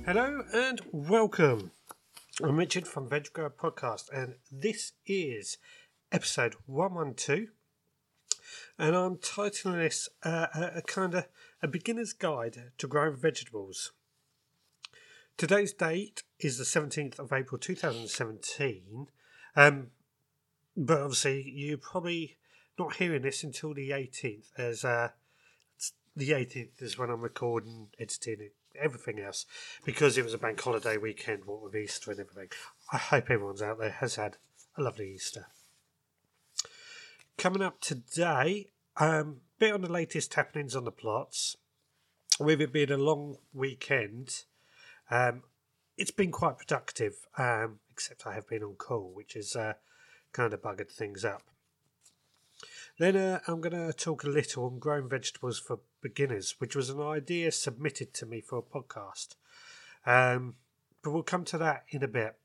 Hello and welcome. I'm Richard from Veg Grower Podcast, and this is episode 112. And I'm titling this a kind of a beginner's guide to growing vegetables. Today's date is the 17th of April 2017, but obviously you're probably not hearing this until the 18th, as the 18th is when I'm recording, editing, everything else, because it was a bank holiday weekend, what with Easter and everything. I hope everyone's out there has had a lovely Easter. Coming up today, bit on the latest happenings on the plots. With it being a long weekend, it's been quite productive, except I have been on call, which has kind of buggered things up. Then I'm going to talk a little on growing vegetables for beginners, which was an idea submitted to me for a podcast. But we'll come to that in a bit.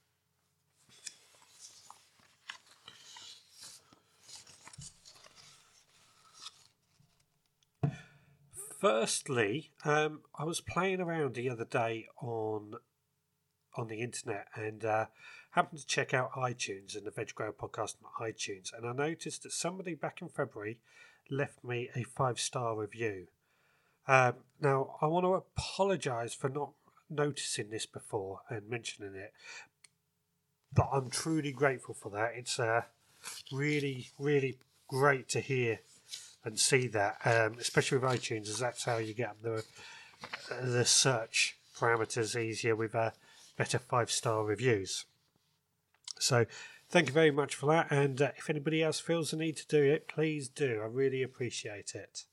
Firstly, I was playing around the other day on the internet and happened to check out iTunes and the Veg Grower Podcast on iTunes, and I noticed that somebody back in February left me a 5-star review. Now, I want to apologise for not noticing this before and mentioning it, but I'm truly grateful for that. It's really, really great to hear and see that, especially with iTunes, as that's how you get the search parameters easier with better 5-star reviews. So thank you very much for that, and if anybody else feels the need to do it, please do. I really appreciate it.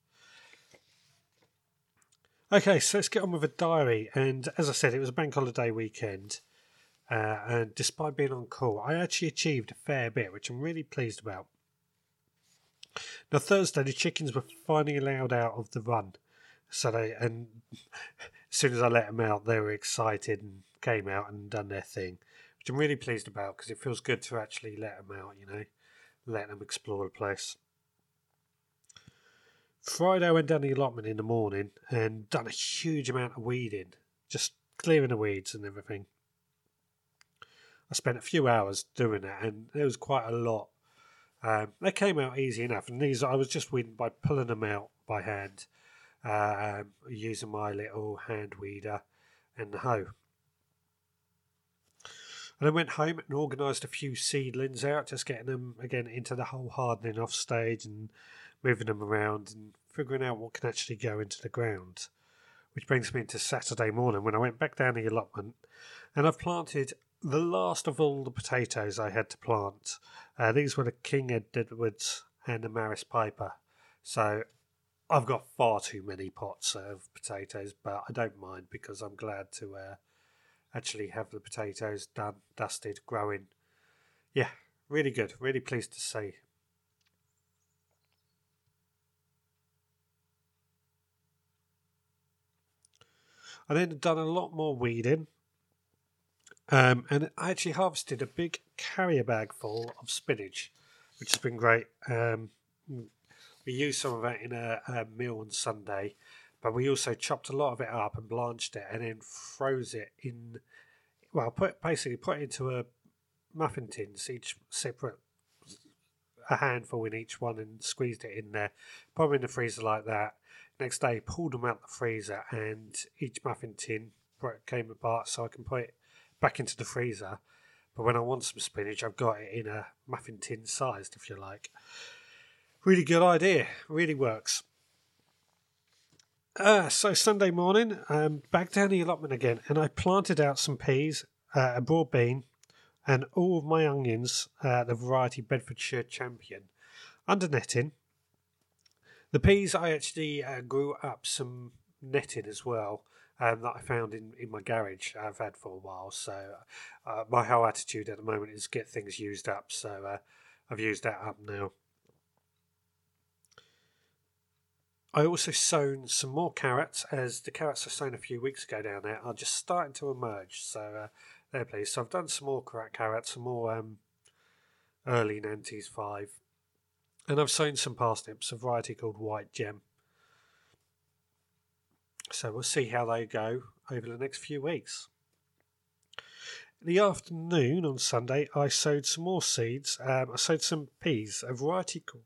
Okay, so let's get on with a diary, and as I said, it was a bank holiday weekend, and despite being on call, I actually achieved a fair bit, which I'm really pleased about. Now, Thursday, the chickens were finally allowed out of the run, and as soon as I let them out, they were excited and came out and done their thing, which I'm really pleased about because it feels good to actually let them out, let them explore the place. Friday, I went down the allotment in the morning and done a huge amount of weeding, just clearing the weeds and everything. I spent a few hours doing that, and there was quite a lot. They came out easy enough, and these I was just weeding by pulling them out by hand, using my little hand weeder and the hoe. And I went home and organised a few seedlings out, just getting them again into the whole hardening off stage and moving them around and figuring out what can actually go into the ground. Which brings me into Saturday morning when I went back down the allotment, and I've planted the last of all the potatoes I had to plant. These were the King Edwards and the Maris Piper. So I've got far too many pots of potatoes, but I don't mind because I'm glad to actually have the potatoes done, dusted, growing. Yeah, really good. Really pleased to see. I then done a lot more weeding. And I actually harvested a big carrier bag full of spinach, which has been great. We used some of that in a meal on Sunday, but we also chopped a lot of it up and blanched it and then froze it in. Well, put it into a muffin tins, each separate, a handful in each one, and squeezed it in there. Put them in the freezer like that. Next day, pulled them out the freezer, and each muffin tin came apart, so I can put it back into the freezer. But when I want some spinach, I've got it in a muffin tin sized, if you like. Really good idea. Really works. So Sunday morning, back down the allotment again, and I planted out some peas, a broad bean, and all of my onions, the variety Bedfordshire Champion, under netting. The peas, I actually grew up some netting as well, that I found in my garage. I've had for a while, so my whole attitude at the moment is get things used up, so I've used that up now. I also sown some more carrots, as the carrots I sown a few weeks ago down there are just starting to emerge, so there please. So I've done some more carrots, some more early Nantes 5, and I've sown some parsnips, a variety called White Gem. So we'll see how they go. over the next few weeks. In the afternoon on Sunday, I sowed some more seeds. I sowed some peas, a variety called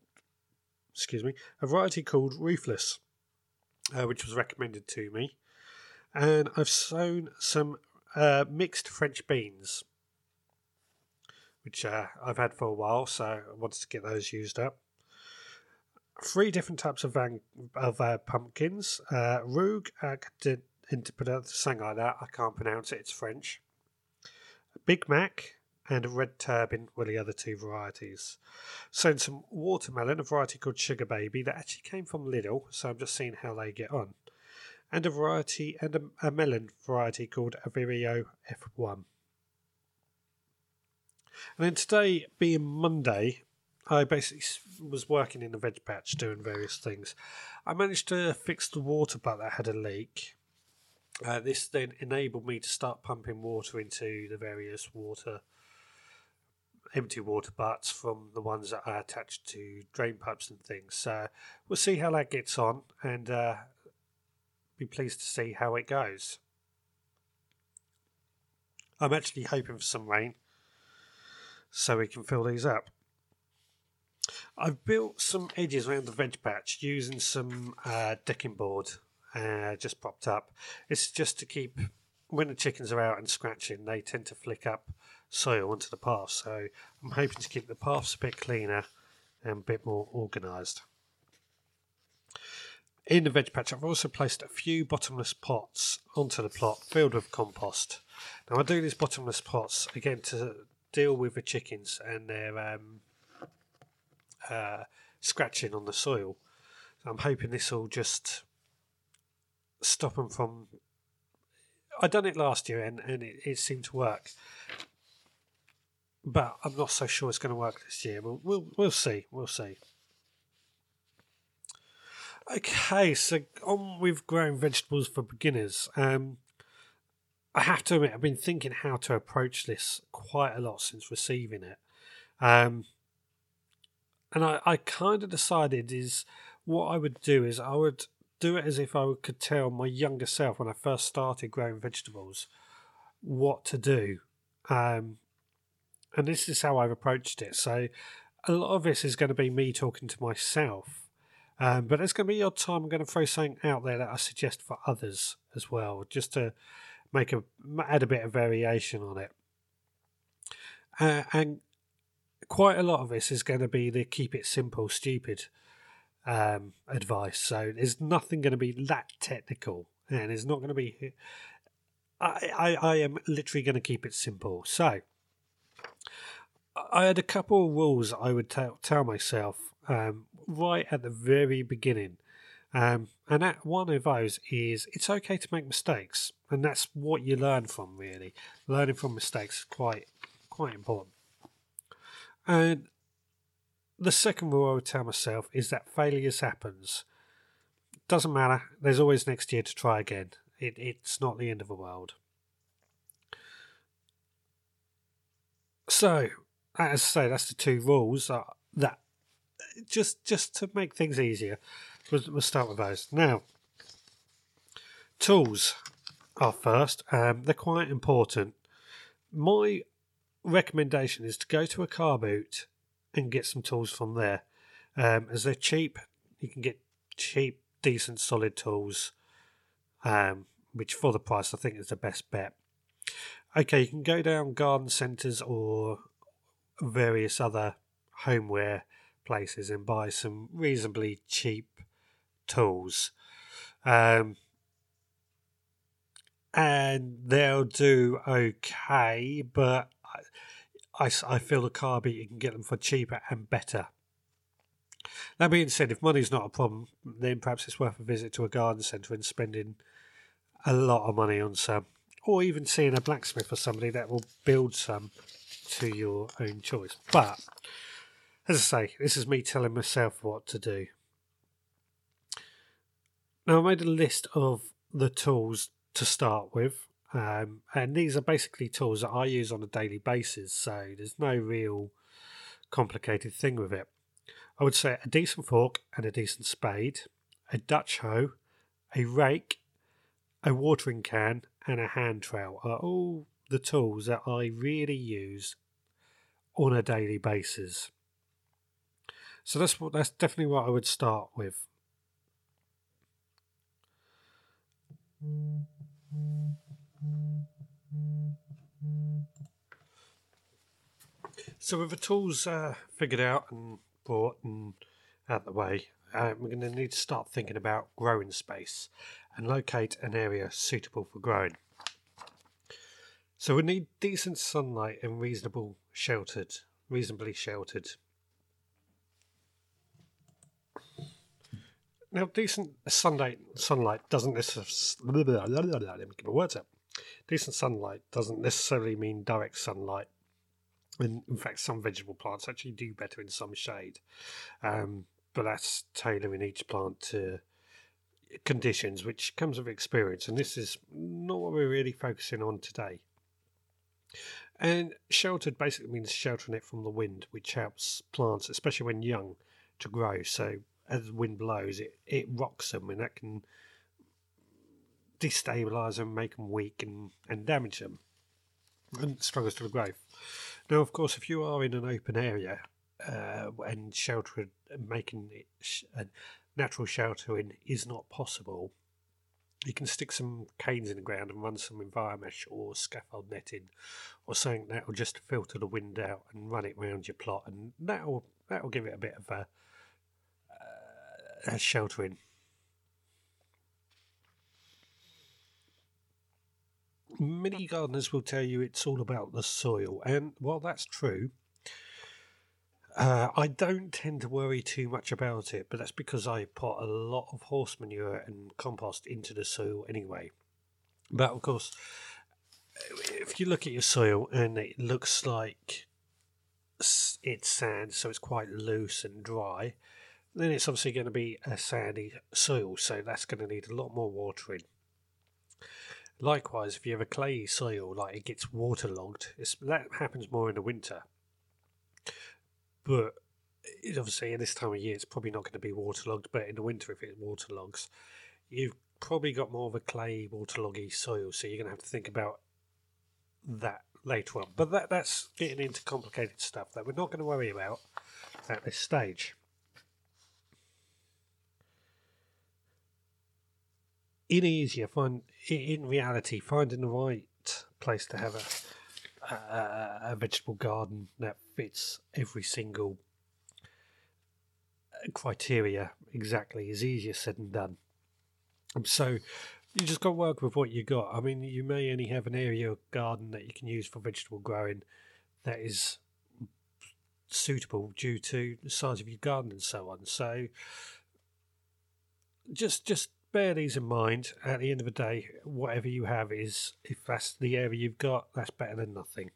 Ruthless, which was recommended to me. And I've sown some mixed French beans, which I've had for a while, so I wanted to get those used up. 3 different types of pumpkins. Rouge, something like that. I can't pronounce it, it's French. Big Mac and a Red Turbin were the other 2 varieties. Sown some watermelon, a variety called Sugar Baby, that actually came from Lidl, so I'm just seeing how they get on. And a melon variety called Avirio F1. And then today, being Monday, I basically was working in the veg patch doing various things. I managed to fix the water butt that had a leak. This then enabled me to start pumping water into the various empty water butts from the ones that are attached to drain pipes and things. So we'll see how that gets on and be pleased to see how it goes. I'm actually hoping for some rain so we can fill these up. I've built some edges around the veg patch using some decking board just propped up. It's just to keep, when the chickens are out and scratching, they tend to flick up soil onto the path. So I'm hoping to keep the paths a bit cleaner and a bit more organised. In the veg patch, I've also placed a few bottomless pots onto the plot filled with compost. Now I do these bottomless pots again to deal with the chickens and their scratching on the soil. I'm hoping this will just stop them from... I done it last year and it seemed to work, but I'm not so sure it's going to work this year. We'll see. Okay, so on with growing vegetables for beginners. I have to admit, I've been thinking how to approach this quite a lot since receiving it. And I kind of decided is what I would do is I would do it as if I could tell my younger self when I first started growing vegetables what to do. And this is how I've approached it. So a lot of this is going to be me talking to myself. But there's going to be the odd time I'm going to throw something out there that I suggest for others as well, just to add a bit of variation on it. And quite a lot of this is going to be the keep it simple, stupid advice. So there's nothing going to be that technical, and there's not going to be... I am literally going to keep it simple. So I had a couple of rules I would tell myself right at the very beginning. And that one of those is it's okay to make mistakes, and that's what you learn from, really. Learning from mistakes is quite important. And the second rule I would tell myself is that failures happens. Doesn't matter. There's always next year to try again. It's not the end of the world. So, as I say, that's the 2 rules that just to make things easier. We'll start with those. Now, tools are first. They're quite important. My recommendation is to go to a car boot and get some tools from there. As they're cheap, you can get cheap, decent, solid tools, which for the price I think is the best bet. Okay, you can go down garden centres or various other homeware places and buy some reasonably cheap tools, and they'll do okay, but I feel the car beat you can get them for cheaper and better. That being said, if money's not a problem, then perhaps it's worth a visit to a garden centre and spending a lot of money on some, or even seeing a blacksmith or somebody that will build some to your own choice. But as I say, this is me telling myself what to do. Now, I made a list of the tools to start with, and these are basically tools that I use on a daily basis, so there's no real complicated thing with it. I would say a decent fork and a decent spade, a Dutch hoe, a rake, a watering can, and a hand trowel are all the tools that I really use on a daily basis. So that's definitely what I would start with. So with the tools figured out and brought and out of the way, we're going to need to start thinking about growing space and locate an area suitable for growing. So we need decent sunlight and reasonably sheltered. Now, decent sunlight doesn't necessarily. Let me get my words out. Decent sunlight doesn't necessarily mean direct sunlight. And in fact, some vegetable plants actually do better in some shade, but that's tailoring each plant to conditions, which comes with experience. And this is not what we're really focusing on today. And sheltered basically means sheltering it from the wind, which helps plants, especially when young, to grow. So as the wind blows, it rocks them, and that can destabilise them, make them weak, and damage them, and struggles to growth. Now, of course, if you are in an open area and sheltered, making it a natural sheltering is not possible, you can stick some canes in the ground and run some enviromesh or scaffold netting or something that will just filter the wind out and run it around your plot, and that will give it a bit of a sheltering. Many gardeners will tell you it's all about the soil, and while that's true, I don't tend to worry too much about it, but that's because I put a lot of horse manure and compost into the soil anyway. But of course, if you look at your soil and it looks like it's sand, so it's quite loose and dry, then it's obviously going to be a sandy soil, so that's going to need a lot more watering. Likewise, if you have a clayey soil, like it gets waterlogged, that happens more in the winter. But obviously, at this time of year, it's probably not going to be waterlogged. But in the winter, if it waterlogs, you've probably got more of a clayey, waterloggy soil. So you're going to have to think about that later on. But that's getting into complicated stuff that we're not going to worry about at this stage. In reality, finding the right place to have a vegetable garden that fits every single criteria exactly is easier said than done. So you just got to work with what you got. I mean, you may only have an area of garden that you can use for vegetable growing that is suitable due to the size of your garden and so on. So just bear these in mind. At the end of the day, whatever you have is, if that's the area you've got, that's better than nothing.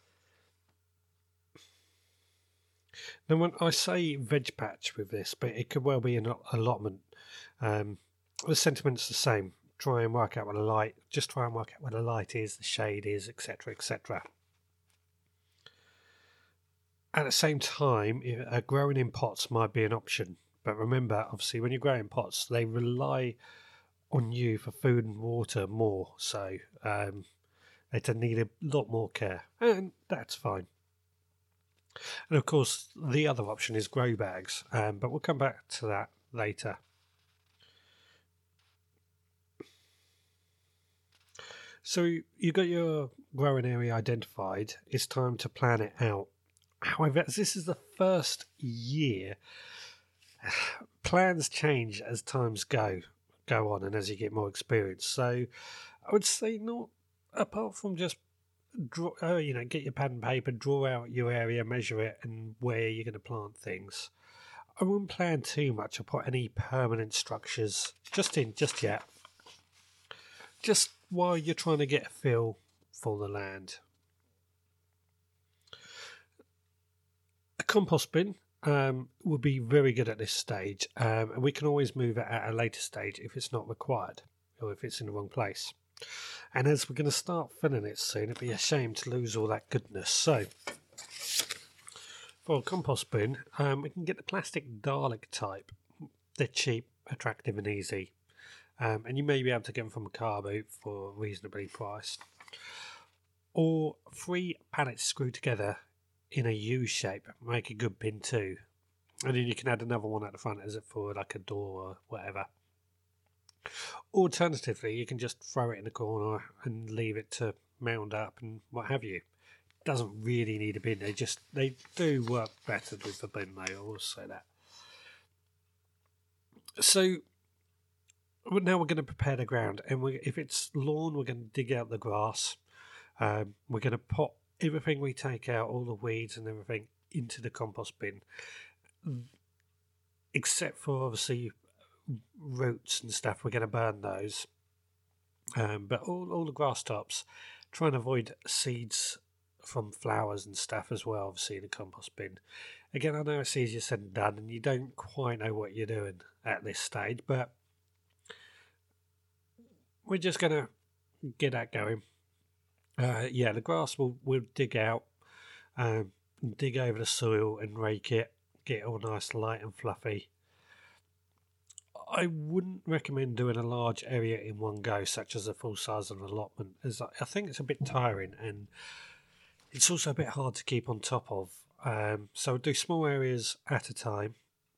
Now, when I say veg patch with this, but it could well be an allotment. The sentiment's the same. Try and work out what the light is, the shade is, etc., etc. At the same time, growing in pots might be an option. But remember, obviously, when you're growing pots, they rely on you for food and water more. So they tend to need a lot more care. And that's fine. And of course, the other option is grow bags. But we'll come back to that later. So you got your growing area identified. It's time to plan it out. However, as this is the first year, plans change as times go on and as you get more experience. So I would say not, apart from just get your pen and paper, draw out your area, measure it, and where you're going to plant things. I wouldn't plan too much or put any permanent structures just yet. Just while you're trying to get a feel for the land. A compost bin would be very good at this stage, and we can always move it at a later stage if it's not required or if it's in the wrong place. And as we're going to start filling it soon, it'd be a shame to lose all that goodness. So for a compost bin, we can get the plastic Dalek type. They're cheap, attractive and easy. and you may be able to get them from a car boot for reasonably priced. Or 3 pallets screwed together in a U shape, make a good bin too. And then you can add another one at the front as it for like a door or whatever. Alternatively, you can just throw it in the corner and leave it to mound up and what have you. Doesn't really need a bin. They do work better with the bin, though. I will say that. So now we're going to prepare the ground, and if it's lawn, we're going to dig out the grass. We're going to put everything we take out, all the weeds and everything, into the compost bin, except for obviously roots and stuff. We're going to burn those, but all the grass tops. Try and avoid seeds from flowers and stuff as well, obviously, in the compost bin. Again, I know it's easier said than done, and you don't quite know what you're doing at this stage, but we're just going to get that going. The grass we'll dig out, dig over the soil and rake it, get it all nice, light and fluffy. I wouldn't recommend doing a large area in one go, such as a full size of an allotment, as I think it's a bit tiring and it's also a bit hard to keep on top of. So do small areas at a time,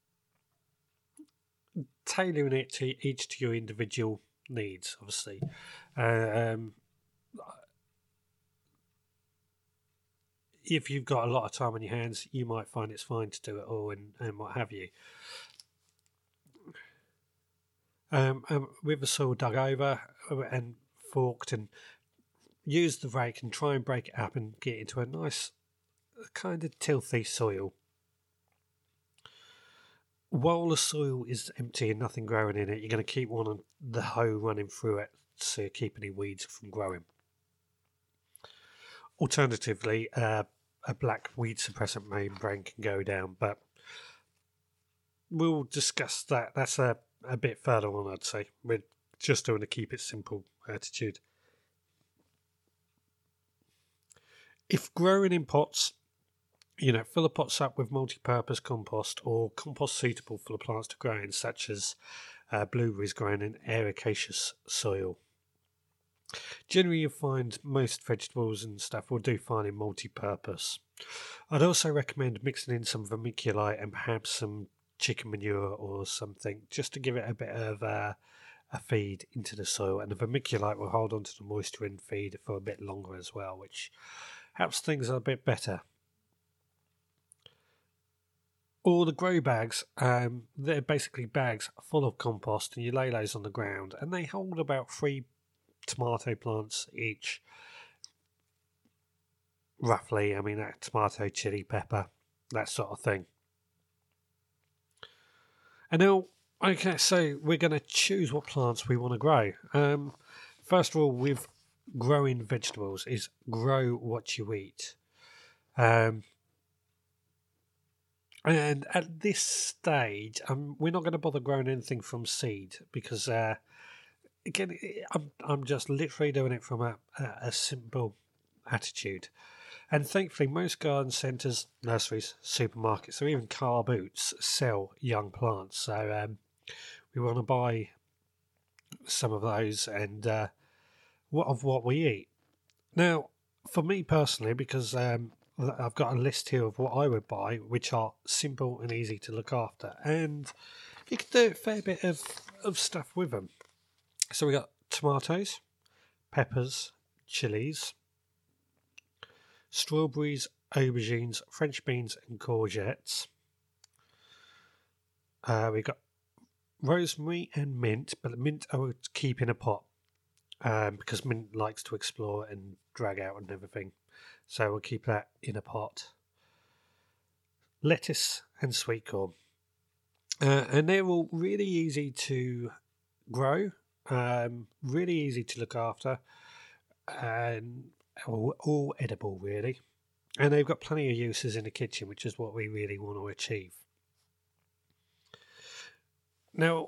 tailoring it to each to your individual needs, obviously. If you've got a lot of time on your hands, you might find it's fine to do it all and what have you. With the soil dug over and forked, and use the rake and try and break it up and get into a nice kind of tilthy soil. While the soil is empty and nothing growing in it, you're going to keep one of the hoe running through it to keep any weeds from growing. Alternatively, a black weed suppressant membrane can go down, but we'll discuss that. That's a bit further on, I'd say. We're just doing a keep it simple attitude. If growing in pots, fill the pots up with multi-purpose compost or compost suitable for the plants to grow in, such as blueberries grown in ericaceous soil. Generally, you'll find most vegetables and stuff will do fine in multi-purpose. I'd also recommend mixing in some vermiculite and perhaps some chicken manure or something, just to give it a bit of a feed into the soil. And the vermiculite will hold on to the moisture and feed for a bit longer as well, which helps things a bit better. Or the grow bags, they're basically bags full of compost, and you lay those on the ground, and they hold about 3 tomato plants each, roughly. I mean, that tomato, chili, pepper, that sort of thing. And now, okay, so we're going to choose what plants we want to grow. First of all, with growing vegetables, is grow what you eat. And at this stage, we're not going to bother growing anything from seed because, again, I'm just literally doing it from a simple attitude. And thankfully, most garden centres, nurseries, supermarkets, or even car boots sell young plants. So we want to buy some of those and what we eat. Now, for me personally, because I've got a list here of what I would buy, which are simple and easy to look after, and you can do a fair bit of stuff with them. So we got tomatoes, peppers, chilies, strawberries, aubergines, French beans and courgettes. We got rosemary and mint, but the mint I would keep in a pot because mint likes to explore and drag out and everything. So we'll keep that in a pot. Lettuce and sweet corn. And they're all really easy to grow, really easy to look after, and all edible, really. And they've got plenty of uses in the kitchen, which is what we really want to achieve. Now,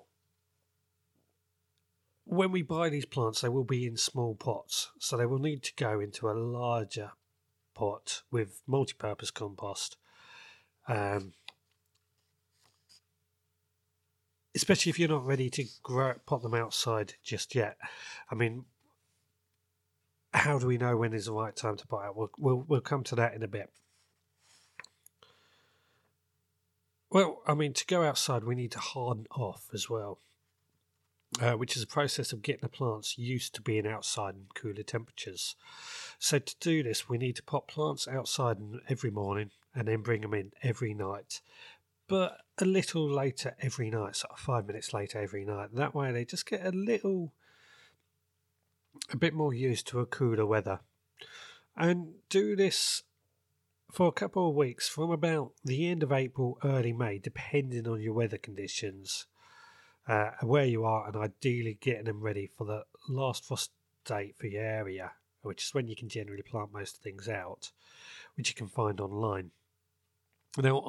when we buy these plants, they will be in small pots, so they will need to go into a larger pot with multi-purpose compost. especially if you're not ready to pop them outside just yet. I mean, how do we know when is the right time to put out? We'll come to that in a bit. Well, I mean, to go outside, we need to harden off as well, which is a process of getting the plants used to being outside in cooler temperatures. So to do this, we need to pop plants outside every morning and then bring them in every night, but a little later every night, sort of 5 minutes later every night. That way they just get a bit more used to a cooler weather. And do this for a couple of weeks from about the end of April, early May, depending on your weather conditions, where you are, and ideally getting them ready for the last frost date for your area, which is when you can generally plant most things out, which you can find online. Now,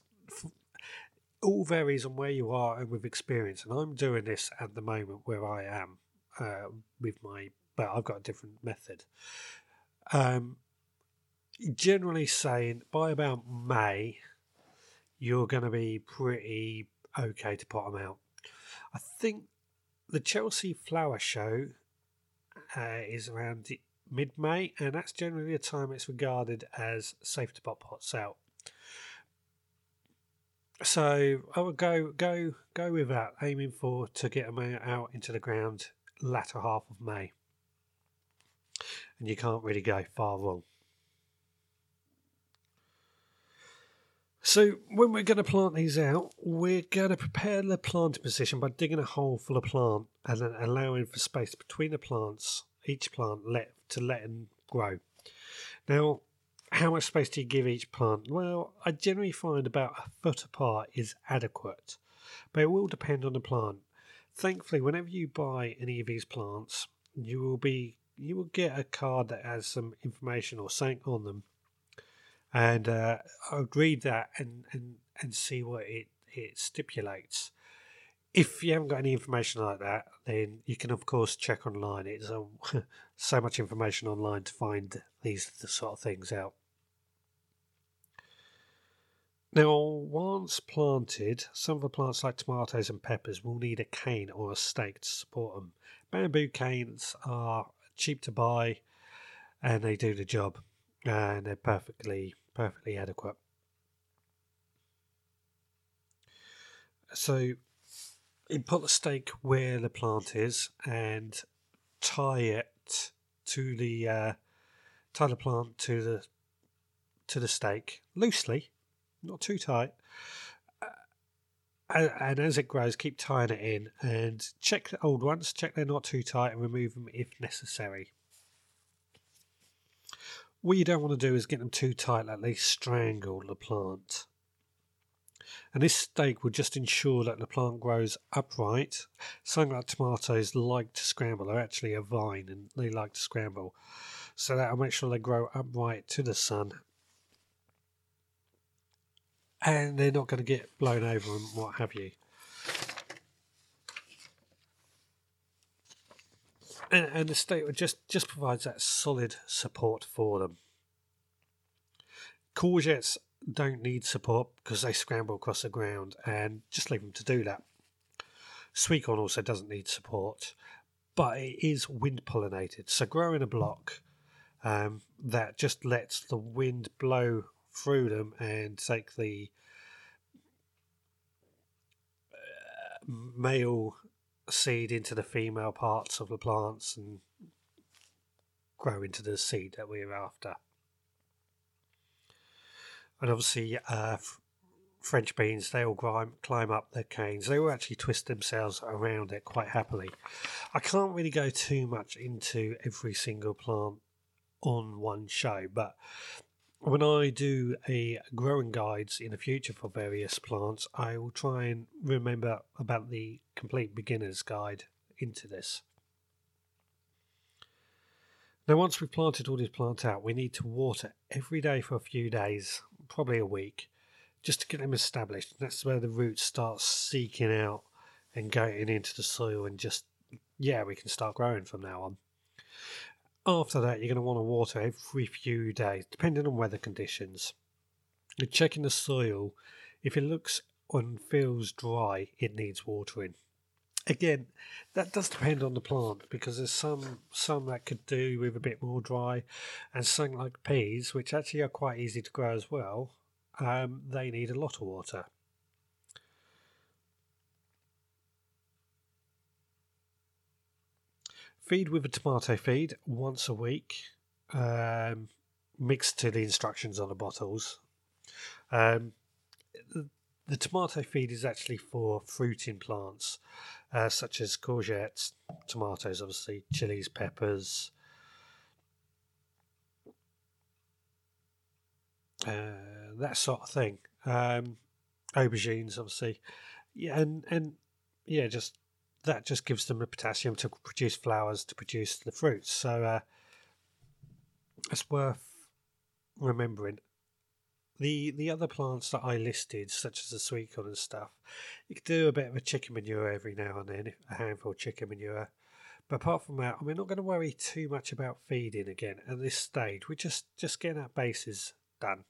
all varies on where you are and with experience, and I'm doing this at the moment where I am but I've got a different method. Generally saying by about May, you're going to be pretty okay to put them out. I think the Chelsea Flower Show is around mid-May, and that's generally the time it's regarded as safe to put pots out. So I would go with that, aiming to get them out into the ground latter half of May, and you can't really go far wrong. So when we're going to plant these out, we're going to prepare the planting position by digging a hole full of plant and then allowing for space between the plants, each plant let them grow. Now, how much space do you give each plant? Well, I generally find about a foot apart is adequate, but it will depend on the plant. Thankfully, whenever you buy any of these plants, you will get a card that has some information or something on them. And I'll read that and see what it stipulates. If you haven't got any information like that, then you can, of course, check online. It's so much information online to find the sort of things out. Now, once planted, some of the plants like tomatoes and peppers will need a cane or a stake to support them. Bamboo canes are cheap to buy and they do the job, and they're perfectly adequate. So you put the stake where the plant is and tie it to the plant to the stake loosely, not too tight. And as it grows, keep tying it in and check the old ones, check they're not too tight, and remove them if necessary. What you don't want to do is get them too tight that they strangle the plant. And this stake will just ensure that the plant grows upright. Something like tomatoes like to scramble. They're actually a vine and they like to scramble. So that'll make sure they grow upright to the sun. And they're not going to get blown over and what have you. And the stake just provides that solid support for them. Courgettes don't need support because they scramble across the ground, and just leave them to do that. Sweet corn also doesn't need support, but it is wind pollinated. So grow in a block that just lets the wind blow through them and take the male seed into the female parts of the plants and grow into the seed that we're after. And obviously French beans, they all climb up their canes. They will actually twist themselves around it quite happily. I can't really go too much into every single plant on one show, but when I do a growing guides in the future for various plants, I will try and remember about the complete beginner's guide into this. Now, once we've planted all these plants out, we need to water every day for a few days, probably a week, just to get them established. That's where the roots start seeking out and going into the soil, and we can start growing from now on. After that, you're going to want to water every few days, depending on weather conditions. You're checking the soil. If it looks and feels dry, it needs watering. Again, that does depend on the plant, because there's some that could do with a bit more dry, and something like peas, which actually are quite easy to grow as well, they need a lot of water. Feed with a tomato feed once a week, mixed to the instructions on the bottles. The tomato feed is actually for fruiting plants, such as courgettes, tomatoes, obviously, chilies, peppers, that sort of thing. Aubergines, obviously, yeah, and yeah, just that just gives them the potassium to produce flowers, to produce the fruits. So it's worth remembering. The other plants that I listed, such as the sweet corn and stuff, you could do a bit of a chicken manure every now and then, a handful of chicken manure. But apart from that, we're not going to worry too much about feeding again at this stage. We're just getting our bases done.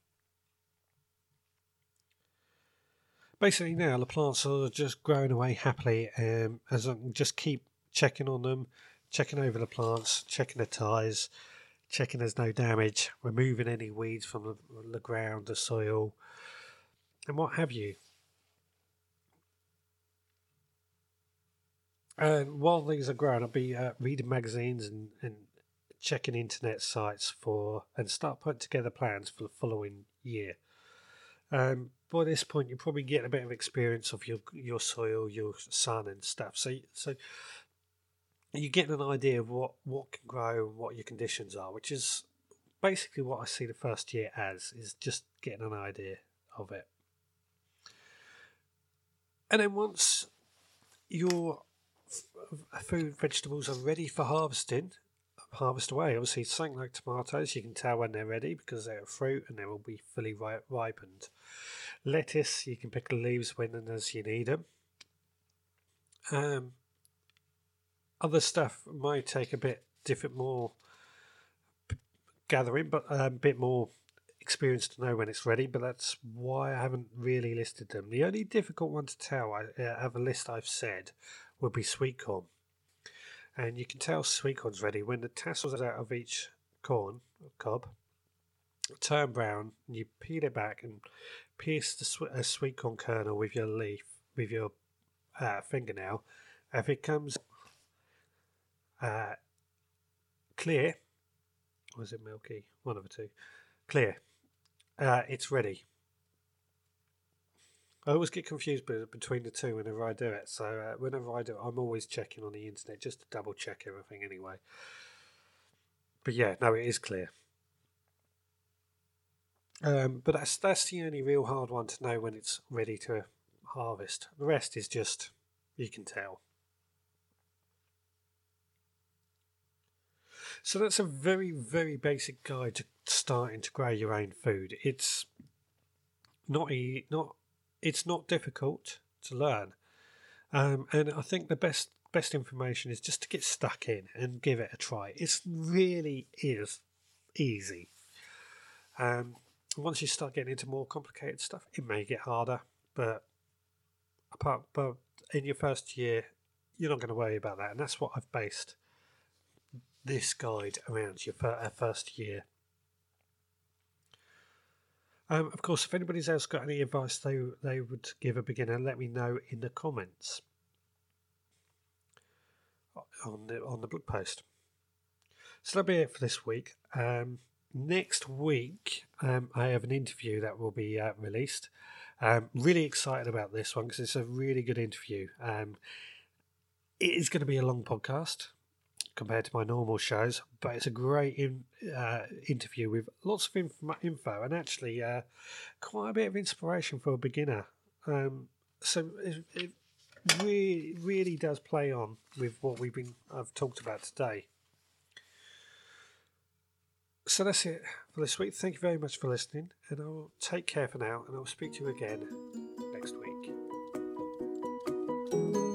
Basically now the plants are just growing away happily, as I just keep checking on them, checking over the plants, checking the ties, checking there's no damage, removing any weeds from the ground, the soil, and what have you. And while these are growing, I'll be reading magazines and checking internet sites and start putting together plans for the following year. By this point, you're probably getting a bit of experience of your soil, your sun and stuff. So you're getting an idea of what can grow and what your conditions are, which is basically what I see the first year as, is just getting an idea of it. And then once your food vegetables are ready for harvesting, harvest away. Obviously, something like tomatoes, you can tell when they're ready because they're a fruit and they will be fully ripened. Lettuce, you can pick the leaves when and as you need them. Other stuff might take a bit more gathering, but a bit more experience to know when it's ready, but that's why I haven't really listed them. The only difficult one to tell of a list I've said would be sweet corn. And you can tell sweet corn's ready when the tassels out of each corn cob turn brown, and you peel it back and pierce a sweet corn kernel with your fingernail. If it comes clear, or is it milky? One of the two. Clear. It's ready. I always get confused between the two whenever I do it. So whenever I do it, I'm always checking on the internet just to double check everything anyway. But yeah, no, it is clear. But that's the only real hard one to know when it's ready to harvest. The rest is just, you can tell. So that's a very, very basic guide to starting to grow your own food. It's it's not difficult to learn, and I think the best information is just to get stuck in and give it a try. It really is easy. Once you start getting into more complicated stuff, it may get harder, but in your first year, you're not going to worry about that, and that's what I've based this guide around your first year. Of course, if anybody's else got any advice they would give a beginner, let me know in the comments on the blog post. So that'll be it for this week. Next week, I have an interview that will be released. Really excited about this one because it's a really good interview. It is going to be a long podcast compared to my normal shows, but it's a great interview with lots of info and actually quite a bit of inspiration for a beginner. So it really does play on with what I've talked about today. So that's it for this week. Thank you very much for listening, and I'll take care for now, and I'll speak to you again next week.